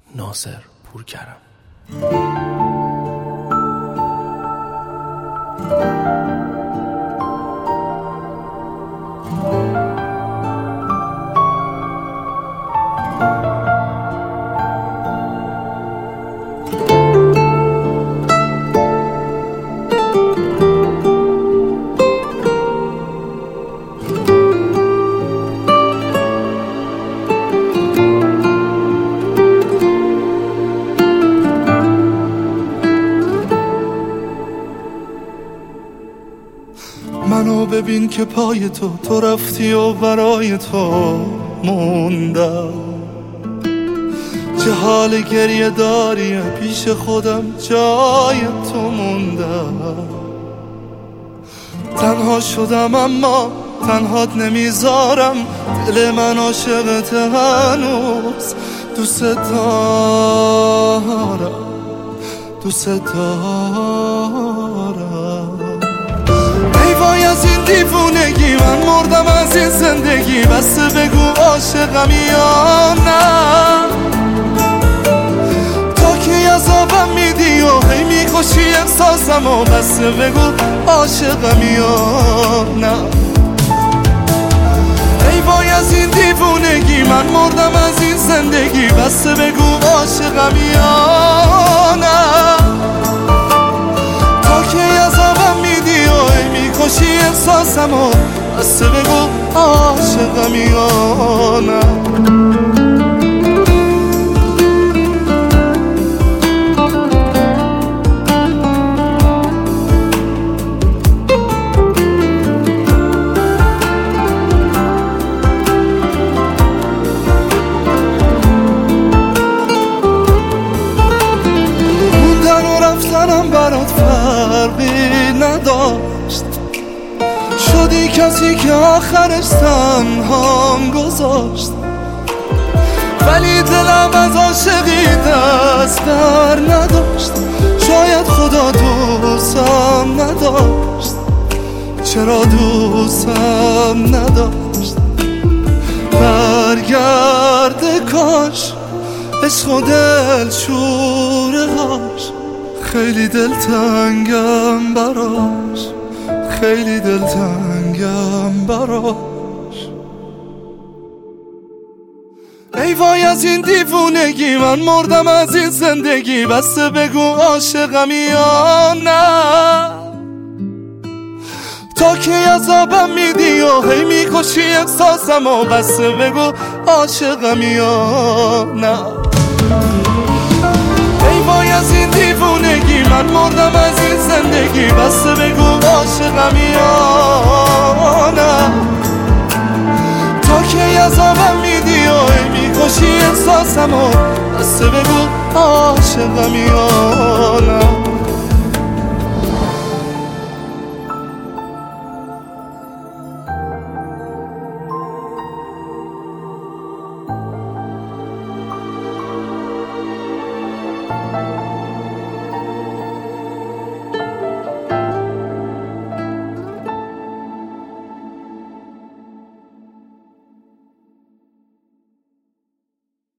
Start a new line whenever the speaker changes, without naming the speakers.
ناصر پورکرم.
منو ببین که پای تو رفتی و برای تو موندم، چه حال گریه داری پیش خودم جای تو موندم. تنها شدم اما تنهات نمیذارم، دل من عاشقت هنوز، دوست دارم دوست دارم. ای وای از این دیوونگی، من مردم از این زندگی، بس بگو عاشقم یا نه. تا کی عذابم میدی و هی میکشی احساسم و بس بگو عاشقم یا نه. ای وای از این دیوونگی، من مردم از این زندگی، بس بگو عاشقم یا نه. تا کی عذابم میدی و هی میکشی احساسم و بس بگو عاشقم یا نه. برات فرقی نداشت، شدی کسی که آخرش تنهام گذاشت. ولی دلم از عاشقی دست در نداشت، شاید خدا دوستم نداشت. چرا دوستم نداشت؟ برگرده کاش عشق و دل شوره هاش، خیلی دلتنگم براش، خیلی دلتنگم براش. ای وای از این دیوونگی، من مردم از این زندگی، بس بگو عاشقم یا نه. تا کی عذابم میدی و هی میکشی احساسم و بس بگو عاشقم یا نه. ای وای از این دیوونگی، من مردم از این زندگی، بس بگو عاشقم یا نه. تا کی عذابم میدی و هی میکشی احساسم و بس بگو عاشقم یا نه.